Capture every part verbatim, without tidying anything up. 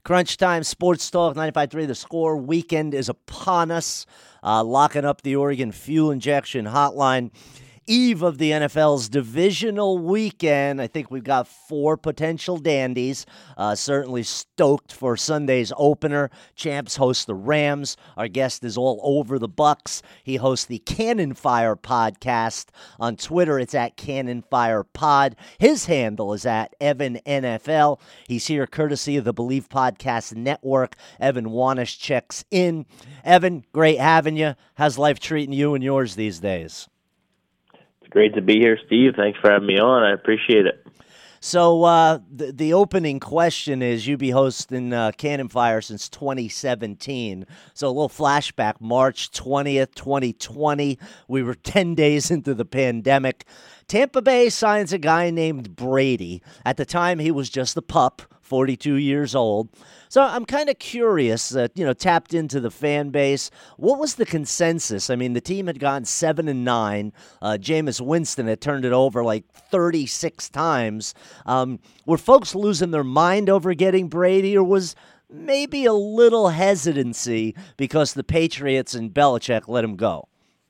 Crunch Time Sports Talk ninety-five point three The Score. Weekend is upon us, uh, locking up the Oregon Fuel Injection Hotline. Eve of the N F L's divisional weekend. I think we've got four potential dandies. Uh, certainly stoked for Sunday's opener. Champs hosts the Rams. Our guest is all over the Bucks. He hosts the Cannon Fire podcast. On Twitter, it's at Cannon Fire Pod. His handle is at Evan N F L. He's here courtesy of the Believe Podcast Network. Evan Wanish checks in. Evan, great having you. How's life treating you and yours these days? Great to be here, Steve. Thanks for having me on. I appreciate it. So uh, the, the opening question is, you be hosting uh, Cannon Fire since twenty seventeen. So a little flashback, March twentieth, twenty twenty. We were ten days into the pandemic. Tampa Bay signs a guy named Brady. At the time, he was just a pup, forty-two years old. So I'm kind of curious, uh, you know, tapped into the fan base. What was the consensus? I mean, the team had gone seven and nine. Uh, Jameis Winston had turned it over like thirty-six times. Um, were folks losing their mind over getting Brady, or was maybe a little hesitancy because the Patriots and Belichick let him go?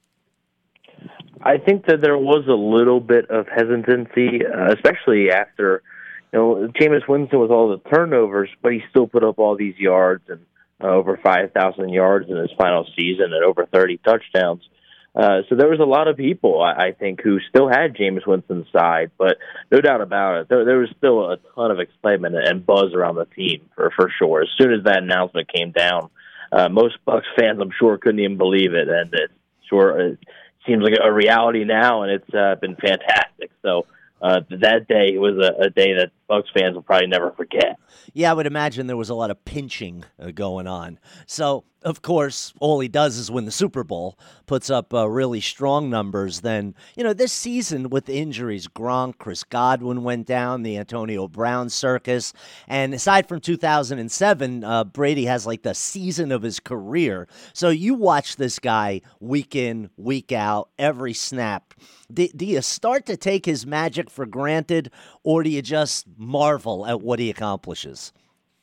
I think that there was a little bit of hesitancy, uh, especially after, you know, Jameis Winston with all the turnovers, but he still put up all these yards and uh, over five thousand yards in his final season and over thirty touchdowns. Uh, so there was a lot of people, I, I think, who still had Jameis Winston's side, but no doubt about it, there, there was still a ton of excitement and buzz around the team, for, for sure. As soon as that announcement came down, uh, most Bucs fans, I'm sure, couldn't even believe it, and it sure it seems like a reality now, and it's uh, been fantastic. So Uh, that day was a, a day that Bucs fans will probably never forget. Yeah, I would imagine there was a lot of pinching uh, going on. So, of course, all he does is win the Super Bowl, puts up uh, really strong numbers. Then, you know, this season with injuries, Gronk, Chris Godwin went down, the Antonio Brown circus. And aside from two thousand seven, uh, Brady has like the season of his career. So you watch this guy week in, week out, every snap. Do, do you start to take his magic for granted, or do you just marvel at what he accomplishes?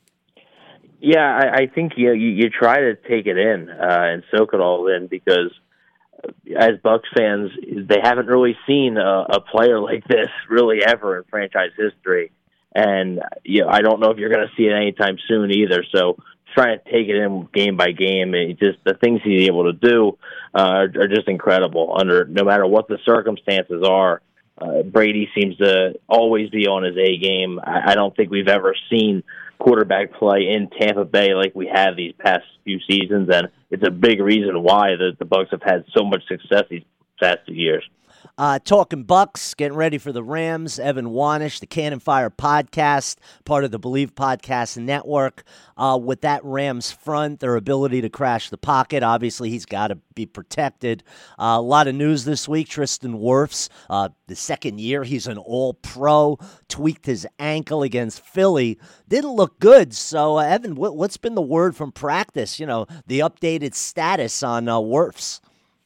Yeah, I, I think you, you you try to take it in uh, and soak it all in, because as Bucs fans, they haven't really seen a, a player like this really ever in franchise history, and you know, I don't know if you're going to see it anytime soon either. So trying to take it in game by game, and just the things he's able to do uh, are, are just incredible. Under no matter what the circumstances are, uh, Brady seems to always be on his A game. I, I don't think we've ever seen quarterback play in Tampa Bay like we have these past few seasons, and it's a big reason why the, the Bucs have had so much success these past two years. Uh, talking Bucks, getting ready for the Rams. Evan Wanish, the Cannon Fire podcast, part of the Believe Podcast Network. Uh, with that Rams front, their ability to crash the pocket, obviously he's got to be protected. Uh, a lot of news this week. Tristan Wirfs, uh, the second year, he's an all-pro, tweaked his ankle against Philly. Didn't look good. So, uh, Evan, what, what's been the word from practice? You know, the updated status on uh, Wirfs.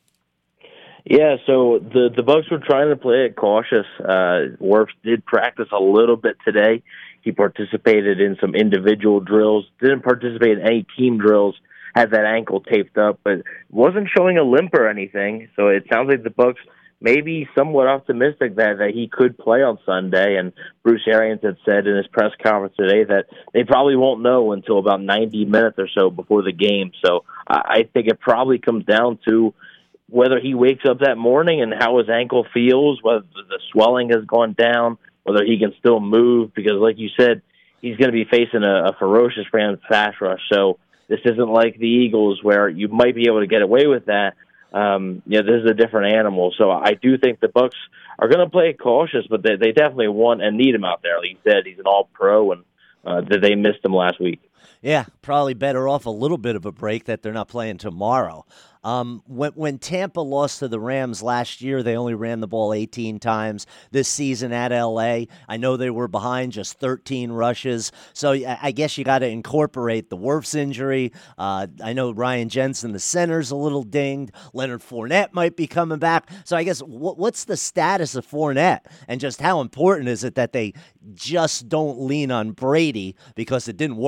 Yeah, so the the Bucs were trying to play it cautious. Uh, Wirfs did practice a little bit today. He participated in some individual drills, didn't participate in any team drills, had that ankle taped up, but wasn't showing a limp or anything. So it sounds like the Bucs may be somewhat optimistic that, that he could play on Sunday. And Bruce Arians had said in his press conference today that they probably won't know until about ninety minutes or so before the game. So I, I think it probably comes down to whether he wakes up that morning and how his ankle feels, whether the swelling has gone down, whether he can still move, because like you said, he's going to be facing a, a ferocious Rams pass rush. So this isn't like the Eagles where you might be able to get away with that. Um, you know, this is a different animal. So I do think the Bucs are going to play cautious, but they, they definitely want and need him out there. Like you said, he's an all-pro, and uh, they missed him last week. Yeah, probably better off a little bit of a break that they're not playing tomorrow. Um, when, when Tampa lost to the Rams last year, they only ran the ball eighteen times. This season at L A, I know they were behind just thirteen rushes. So I guess you got to incorporate the Wirfs injury. Uh, I know Ryan Jensen, the center's a little dinged. Leonard Fournette might be coming back. So I guess what, what's the status of Fournette, and just how important is it that they just don't lean on Brady because it didn't work the last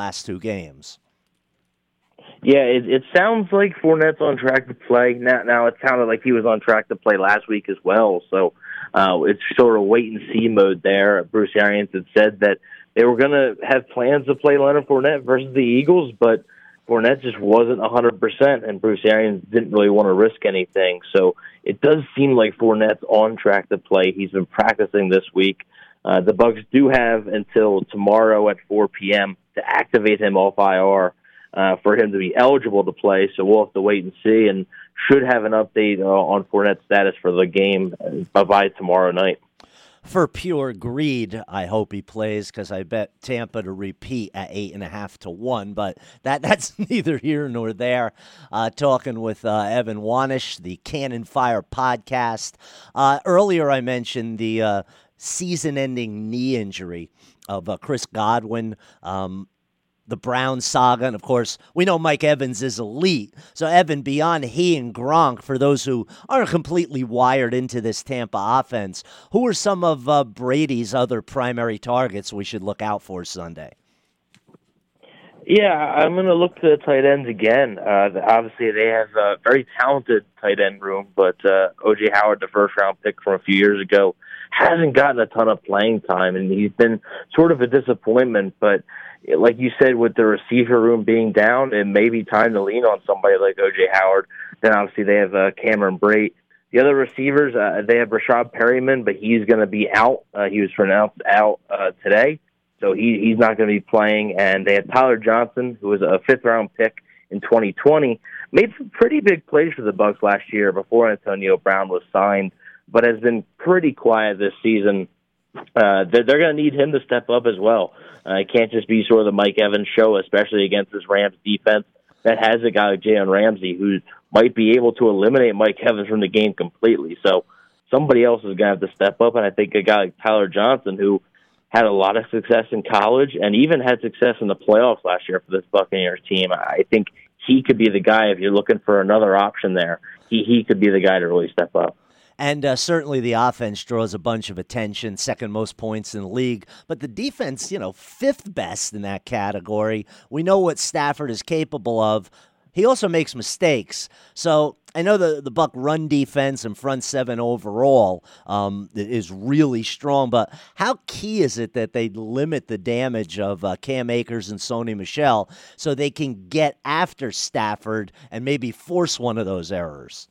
last two games. Yeah, it, it sounds like Fournette's on track to play. Now, now it sounded like he was on track to play last week as well. So uh, it's sort of wait-and-see mode there. Bruce Arians had said that they were going to have plans to play Leonard Fournette versus the Eagles, but Fournette just wasn't one hundred percent, and Bruce Arians didn't really want to risk anything. So it does seem like Fournette's on track to play. He's been practicing this week. Uh, the Bucs do have until tomorrow at four p.m. to activate him off I R uh, for him to be eligible to play. So we'll have to wait and see, and should have an update uh, on Fournette's status for the game uh, by tomorrow night. For pure greed, I hope he plays because I bet Tampa to repeat at eight and a half to one. But that that's neither here nor there. Uh, talking with uh, Evan Wanish, the Cannon Fire podcast. Uh, earlier, I mentioned the uh, season-ending knee injury of uh, Chris Godwin. Um, the Brown saga, and of course, we know Mike Evans is elite. So, Evan, beyond he and Gronk, for those who aren't completely wired into this Tampa offense, who are some of uh, Brady's other primary targets we should look out for Sunday? Yeah, I'm going to look to the tight ends again. Uh, obviously, they have a very talented tight end room, but uh, O J Howard, the first-round pick from a few years ago, hasn't gotten a ton of playing time, and he's been sort of a disappointment, but like you said, with the receiver room being down, it may be time to lean on somebody like O J Howard. Then obviously they have uh, Cameron Brate. The other receivers, uh, they have Rashad Perryman, but he's going to be out. Uh, he was pronounced out uh, today, so he, he's not going to be playing. And they have Tyler Johnson, who was a fifth-round pick in twenty twenty, made some pretty big plays for the Bucs last year before Antonio Brown was signed, but has been pretty quiet this season. Uh, they're they're going to need him to step up as well. Uh, it can't just be sort of the Mike Evans show, especially against this Rams defense that has a guy like Jalen Ramsey who might be able to eliminate Mike Evans from the game completely. So somebody else is going to have to step up, and I think a guy like Tyler Johnson, who had a lot of success in college and even had success in the playoffs last year for this Buccaneers team, I think he could be the guy if you're looking for another option there. He he could be the guy to really step up. And uh, certainly the offense draws a bunch of attention, second most points in the league. But the defense, you know, fifth best in that category. We know what Stafford is capable of. He also makes mistakes. So I know the, the Buck run defense and front seven overall um, is really strong. But how key is it that they limit the damage of uh, Cam Akers and Sony Michel so they can get after Stafford and maybe force one of those errors?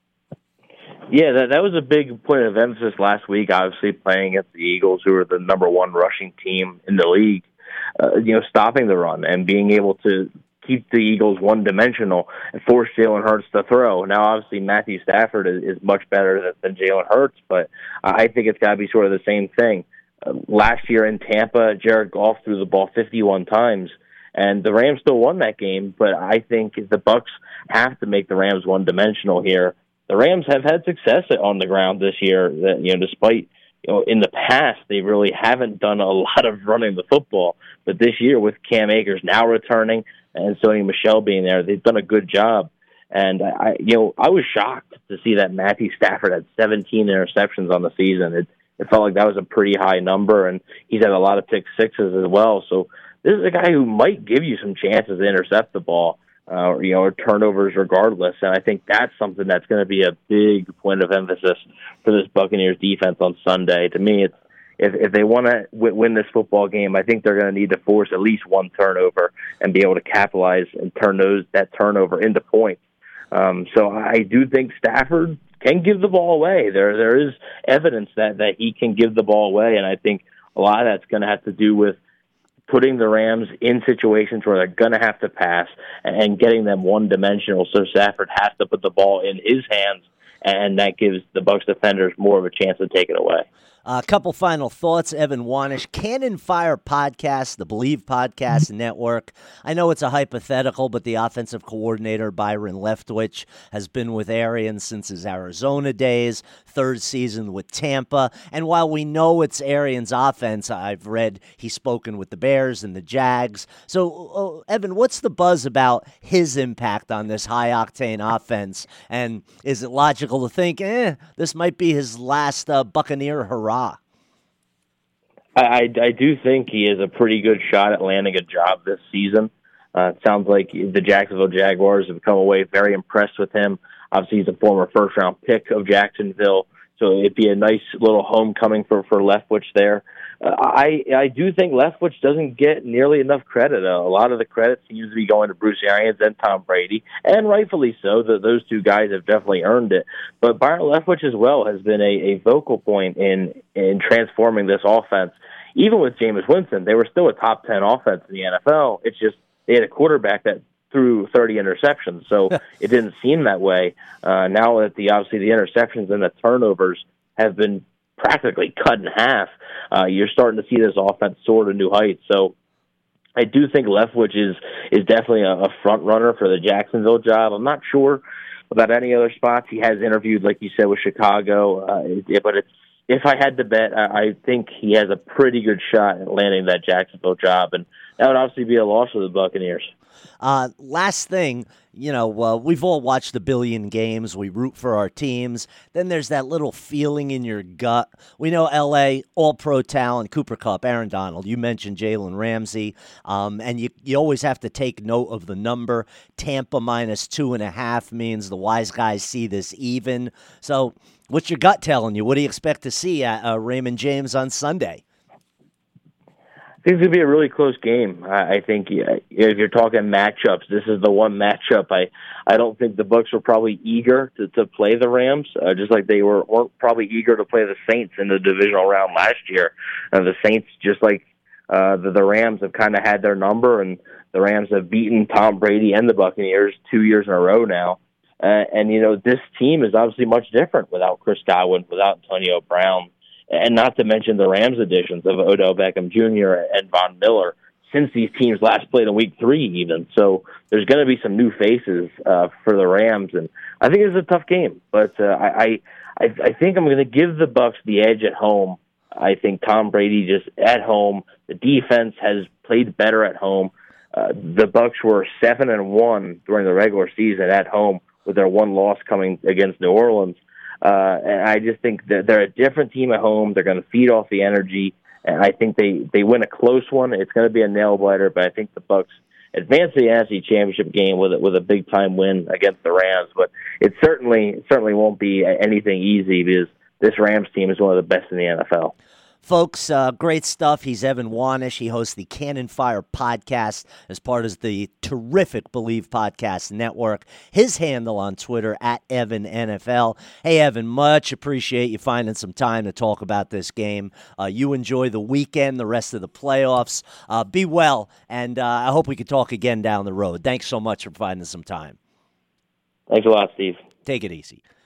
Yeah, that that was a big point of emphasis last week, obviously playing against the Eagles, who are the number one rushing team in the league, uh, you know, stopping the run and being able to keep the Eagles one-dimensional and force Jalen Hurts to throw. Now, obviously, Matthew Stafford is, is much better than, than Jalen Hurts, but I think it's got to be sort of the same thing. Uh, last year in Tampa, Jared Goff threw the ball fifty-one times, and the Rams still won that game, but I think the Bucs have to make the Rams one-dimensional here. The Rams have had success on the ground this year, that, you know, despite, you know, in the past, they really haven't done a lot of running the football. But this year, with Cam Akers now returning and Sony Michel being there, they've done a good job. And, I, you know, I was shocked to see that Matthew Stafford had seventeen interceptions on the season. It, it felt like that was a pretty high number, and he's had a lot of pick sixes as well. So this is a guy who might give you some chances to intercept the ball. Uh, or, you know, or turnovers regardless. And I think that's something that's going to be a big point of emphasis for this Buccaneers defense on Sunday. To me, it's if, if they want to w- win this football game, I think they're going to need to force at least one turnover and be able to capitalize and turn those that turnover into points. Um, so I do think Stafford can give the ball away. There, there is evidence that, that he can give the ball away, and I think a lot of that's going to have to do with putting the Rams in situations where they're going to have to pass and getting them one-dimensional, so Stafford has to put the ball in his hands, and that gives the Bucs defenders more of a chance to take it away. A uh, couple final thoughts, Evan Wanish. Cannon Fire Podcast, the Believe Podcast Network. I know it's a hypothetical, but the offensive coordinator, Byron Leftwich, has been with Arians since his Arizona days, third season with Tampa. And while we know it's Arians' offense, I've read he's spoken with the Bears and the Jags. So, uh, Evan, what's the buzz about his impact on this high-octane offense? And is it logical to think, eh, this might be his last uh, Buccaneer hurrah? I, I, I do think he has a pretty good shot at landing a job this season. Uh, it sounds like the Jacksonville Jaguars have come away very impressed with him. Obviously, he's a former first-round pick of Jacksonville, so it'd be a nice little homecoming for, for Leftwich there. Uh, I I do think Leftwich doesn't get nearly enough credit. Uh, a lot of the credit seems to be going to Bruce Arians and Tom Brady, and rightfully so. The, those two guys have definitely earned it. But Byron Leftwich as well has been a, a vocal point in, in transforming this offense. Even with Jameis Winston, they were still a top ten offense in the N F L. It's just they had a quarterback that threw thirty interceptions, so it didn't seem that way. Uh, now that the obviously the interceptions and the turnovers have been practically cut in half, uh, you're starting to see this offense soar to new heights. So I do think Leftwich is is definitely a, a front runner for the Jacksonville job. I'm not sure about any other spots. He has interviewed, like you said, with Chicago, uh, it, but it's if I had to bet, I, I think he has a pretty good shot at landing that Jacksonville job, and that would obviously be a loss for the Buccaneers. Uh, last thing, you know, uh, we've all watched a billion games. We root for our teams. Then there's that little feeling in your gut. We know L A, all-pro talent, Cooper Kupp, Aaron Donald. You mentioned Jalen Ramsey. Um, and you, you always have to take note of the number. Tampa minus two and a half means the wise guys see this even. So what's your gut telling you? What do you expect to see at uh, Raymond James on Sunday? I think it's going to be a really close game. I, I think yeah, if you're talking matchups, this is the one matchup. I, I don't think the Bucs were probably eager to, to play the Rams, uh, just like they were weren't probably eager to play the Saints in the divisional round last year. Uh, the Saints, just like uh, the, the Rams, have kind of had their number, and the Rams have beaten Tom Brady and the Buccaneers two years in a row now. Uh, and, you know, this team is obviously much different without Chris Godwin, without Antonio Brown, and not to mention the Rams additions of Odell Beckham Junior and Von Miller since these teams last played in week three even. So there's going to be some new faces uh, for the Rams, and I think it's a tough game. But uh, I, I I think I'm going to give the Bucs the edge at home. I think Tom Brady just at home. The defense has played better at home. Uh, the Bucs were seven and one during the regular season at home, with their one loss coming against New Orleans. Uh, and I just think that they're a different team at home. They're going to feed off the energy, and I think they, they win a close one. It's going to be a nail-biter, but I think the Bucs advance to the N F C Championship game with with a big-time win against the Rams. But it certainly it certainly won't be anything easy, because this Rams team is one of the best in the N F L. Folks, uh, great stuff. He's Evan Wanish. He hosts the Cannon Fire podcast as part of the terrific Believe Podcast Network. His handle on Twitter, at Evan N F L. Hey, Evan, much appreciate you finding some time to talk about this game. Uh, you enjoy the weekend, the rest of the playoffs. Uh, be well, and uh, I hope we can talk again down the road. Thanks so much for finding some time. Thanks a lot, Steve. Take it easy.